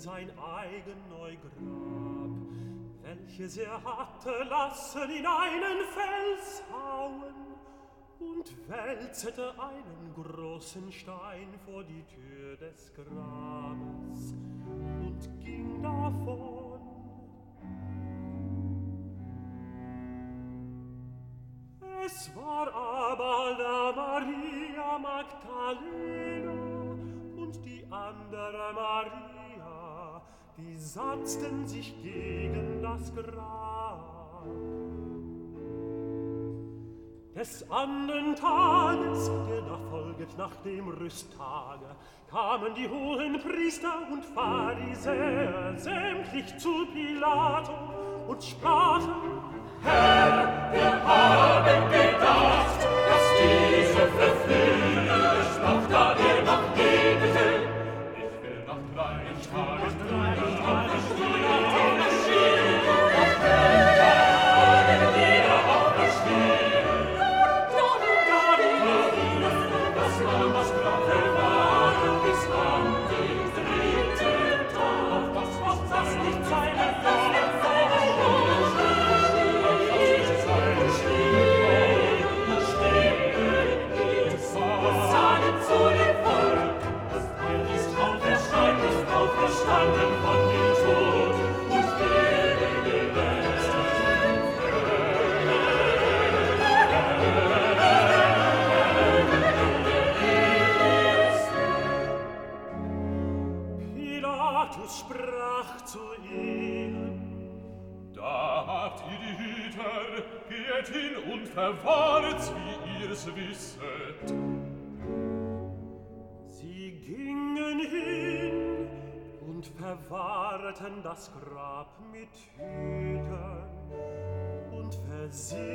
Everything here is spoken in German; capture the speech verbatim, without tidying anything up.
sein eigen Neugrab, welches er hatte lassen in einen Fels hauen, und wälzete einen großen Stein vor die Tür des Grabes und ging davon. Es war aber da Maria Magdalena und die andere Maria, die satzten sich gegen das Grab. Des andern Tages, der da folget nach dem Rüsttage, kamen die hohen Priester und Pharisäer sämtlich zu Pilato und sprachen: Herr, wir haben gedacht, dass diese verführerisch macht, da er noch lebte. Ich will nach drei Tagen, drei Tagen stehen, nach drei Tagen wieder auferstehen. Das war das Grab war bis an den dritten Tag. Was, was das nicht seine Freude Auferstanden von dem Tod und wäre gelässt. Pilatus sprach zu ihnen: Da habt ihr die Hüter, geht hin und verwahret, wie ihr's wisset. Sie gingen hin und verwahrten das Grab mit Hütern und versiegelten